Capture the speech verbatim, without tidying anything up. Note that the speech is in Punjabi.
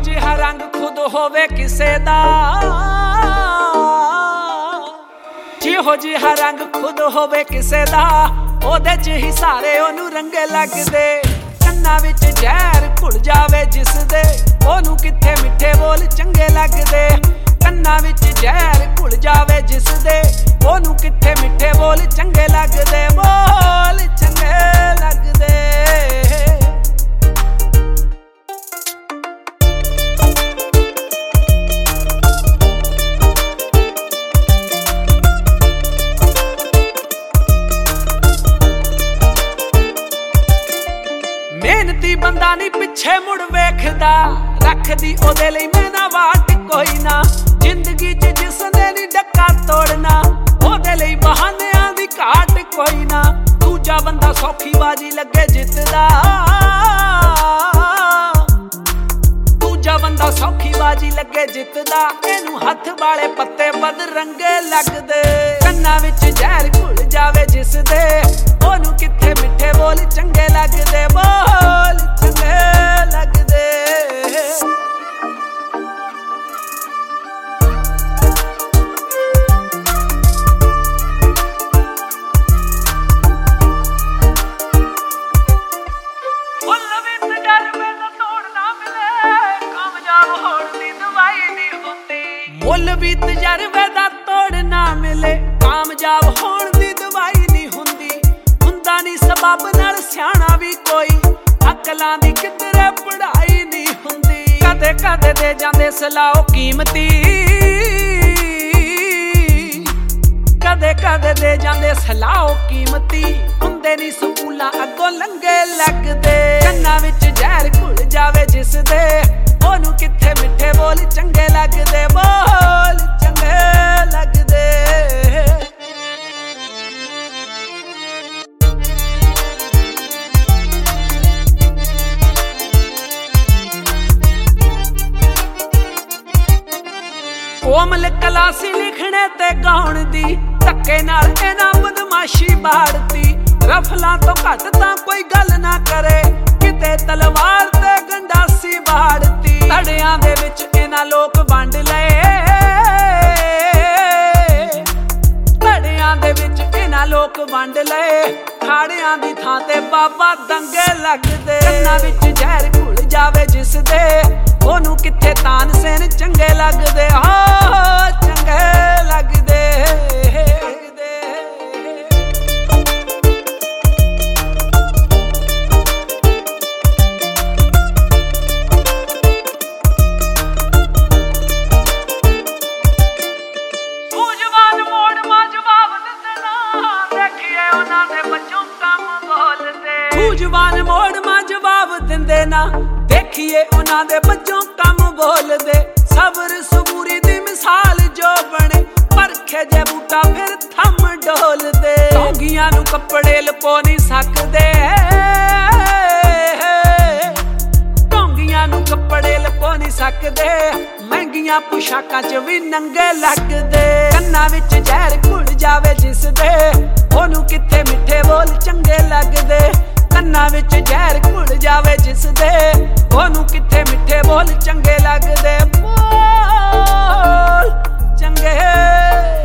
ਜਿਹਾ ਰੰਗ ਖੁਦ ਹੋਵੇ ਕਿਸੇ ਦਾ, ਜਿਹੋ ਜਿਹਾ ਰੰਗ ਖੁਦ ਹੋਵੇ ਕਿਸੇ ਦਾ, ਉਹਦੇ ਚ ਹੀ ਸਾਰੇ ਉਹਨੂੰ ਰੰਗੇ ਲੱਗਦੇ। ਕੰਨਾਂ ਵਿੱਚ ਜ਼ਹਿਰ ਘੁਲ ਜਾਵੇ ਜਿਸ ਦੇ, ਉਹਨੂੰ ਕਿੱਥੇ ਮਿੱਠੇ ਬੋਲ ਚੰਗੇ ਲੱਗਦੇ। ਕੰਨਾਂ ਵਿੱਚ ਜ਼ਹਿਰ ਘੁਲ ਜਾਵੇ ਜਿਸ ਦੇ, ਉਹਨੂੰ ਕਿੱਥੇ ਮਿੱਠੇ ਬੋਲ ਚੰਗੇ ਲੱਗਦੇ, ਬੋਲ ਚੰਗੇ ਲੱਗਦੇ। ਮਿਹਨਤੀ ਬੰਦਾ ਨੀ ਪਿੱਛੇ ਮੁੜ ਵੇਖਦਾ, ਰੱਖਦੀ ਉਹਦੇ ਲਈ ਮੈਨਾ ਵਾਟ ਕੋਈ ਨਾ। ਜ਼ਿੰਦਗੀ ਚ ਜਿਸਨੇ ਨੀ ਡੱਕਾ ਤੋੜਨਾ, ਉਹਦੇ ਲਈ ਬਹਾਨਿਆਂ ਦੀ ਘਾਟ ਕੋਈ ਨਾ। ਦੂਜਾ ਬੰਦਾ ਸੌਖੀ ਬਾਜੀ ਲੱਗੇ ਜਿੱਤਦਾ, ਦੂਜਾ ਬੰਦਾ ਸੌਖੀ ਬਾਜੀ ਲੱਗੇ ਜਿੱਤਦਾ। ਇਹਨੂੰ ਹੱਥ ਵਾਲੇ ਪੱਤੇ ਬਦਰੰਗੇ ਲੱਗਦੇ। ਕੰਨਾਂ ਵਿੱਚ ਜ਼ਹਿਰ ਘੁਲ ਜਾਵੇ ਜਿਸ ਦੇ, ਉਹਨੂੰ ਕਿੱਥੇ ਮਿੱਠੇ ਬੋਲ ਚੰਗੇ ਲੱਗਦੇ, ਬੋਲ ਚੰਗੇ ਲੱਗਦੇ। ਮੁੱਲ ਵੀ ਤਜਰਬੇ ਦਾ ਤੋੜ ਨਾ ਮਿਲੇ, ਕਾਮਯਾਬ ਹੋਣ ਦੀ ਦਵਾਈ ਨਹੀਂ ਹੁੰਦੀ। ਮੁੱਲ ਵੀ ਤਜਰਬੇ ਦਾ ਤੋੜ ਨਾ ਮਿਲੇ, ਕਾਮਯਾਬ ਹੋਣ ਦੀ ਦਵਾਈ ਨਹੀਂ ਹੁੰਦੀ। ਹੁੰਦਾ ਨੀ ਸਬੱਬ ਨਾਲ ਸਿਆਣਾ ਵੀ ਕੋਈ, ਅਕਲਾਂ ਦੀ ਕਿਧਰੇ ਪੜ੍ਹਾਈ ਨਹੀਂ ਹੁੰਦੀ। ਕਦੇ ਕਦੇ ਦੇ ਜਾਂਦੇ ਸਲਾਹ ਕੀਮਤੀ, ਕਦੇ ਕਦੇ ਦੇ ਜਾਂਦੇ ਸਲਾਹ ਕੀਮਤੀ। ਹੁੰਦੇ ਨੀ ਸਕੂਲਾਂ ਅੱਗੋਂ ਲੰਗੇ ਲੱਗਦੇ। ਕੰਨਾਂ ਵਿੱਚ ਜ਼ਹਿਰ ਘੁਲ ਜਾਵੇ ਜਿਸ ਦੇ, ਉਹਨੂੰ ਕਿੱਥੇ ਮਿੱਠੇ ਬੋਲ ਚੰਗੇ ਲੱਗਦੇ, ਬੋਲ ਚੰਗੇ ਲੱਗਦੇ। ਕੋਮਲ ਕਲਾ ਸੀ ਲਿਖਣੇ ਤੇ ਗਾਉਣ ਦੀ, ਧੱਕੇ ਨਾਲ ਇਹਨਾਂ ਬਦਮਾਸ਼ੀ ਬਾੜਤੀ। ਰਫਲਾਂ ਤੋਂ ਘੱਟ ਤਾਂ ਕੋਈ ਗੱਲ ਨਾ ਕਰੇ, ਕਿਤੇ ਤਲਵਾਰ ਤੇ ਗੰਡਾਸੀ ਬਾੜਤੀ। ਧੜਿਆਂ ਦੇ ਵਿੱਚ ਇਹਨਾਂ ਲੋਕ ਵੰਡ ਲਏ, ਧੜਿਆਂ ਦੇ ਵਿੱਚ ਇਹਨਾਂ ਲੋਕ ਵੰਡ ਲਏ। ਖਾੜਿਆਂ ਦੀ ਥਾਂ ਤੇ ਬਾਬਾ ਦੰਗੇ ਲੱਗਦੇ। ਕੰਨਾਂ ਵਿੱਚ ਜ਼ਹਿਰ ਘੁਲ ਜਾਵੇ ਜਿਸ ਦੇ, ਉਹਨੂੰ ਕਿੱਥੇ ਤਾਨਸੇਨ ਚੰਗੇ ਲੱਗਦੇ, ਹਾਂ ਚੰਗੇ ਲੱਗਦੇ। ਸੂਝਵਾਨ ਮੋੜ ਮਾਂ ਜਵਾਬ ਦਿੰਦੇ ਨਾ, ਦੇਖੀਏ ਉਹਨਾਂ ਦੇ ਬੱਚੋਂ ਕੰਮ ਬੋਲਦੇ। ਸੂਝਵਾਨ ਮੋੜ ਮਾਂ ਜਵਾਬ ਦਿੰਦੇ ਨਾ, ਦੇਖੀਏ ਉਹਨਾਂ ਦੇ ਬੱਚੋਂ ਕੰਮ ਬੋਲਦੇ। ਸਬਰ ਸਬੂਰੀ ਦੀ ਮਿਸਾਲ ਜੋ ਬਣੇ, ਪਰਖੇ ਜੇ ਬੂਟਾ ਫਿਰ ਥੰਮ ਡੋਲਦੇ। ਟੌਂਗੀਆਂ ਨੂੰ ਕੱਪੜੇ ਲੁਕੋ ਨਹੀਂ ਸਕਦੇ, ਟੌਂਗੀਆਂ ਨੂੰ ਕੱਪੜੇ ਲੁਕੋ ਨਹੀਂ ਸਕਦੇ। ਮਹਿੰਗੀਆਂ ਪੁਸ਼ਾਕਾਂ ਚ ਵੀ ਨੰਗੇ ਲੱਗਦੇ। ਕੰਨਾਂ ਵਿੱਚ ਜ਼ਹਿਰ ਘੁਲ ਜਾਵੇ ਜਿਸ ਦੇ, ਉਹਨੂੰ ਕਿੱਥੇ ਮਿੱਠੇ ਬੋਲ ਚੰਗੇ ਲੱਗਦੇ। ਕੰਨਾਂ ਵਿੱਚ ਜ਼ਹਿਰ ਘੁਲ ਜਾਵੇ ਜਿਸ ਦੇ, ਉਹਨੂੰ ਕਿੱਥੇ ਮਿੱਠੇ ਬੋਲ ਚੰਗੇ ਲੱਗਦੇ, ਬੋਲ ਚੰਗੇ।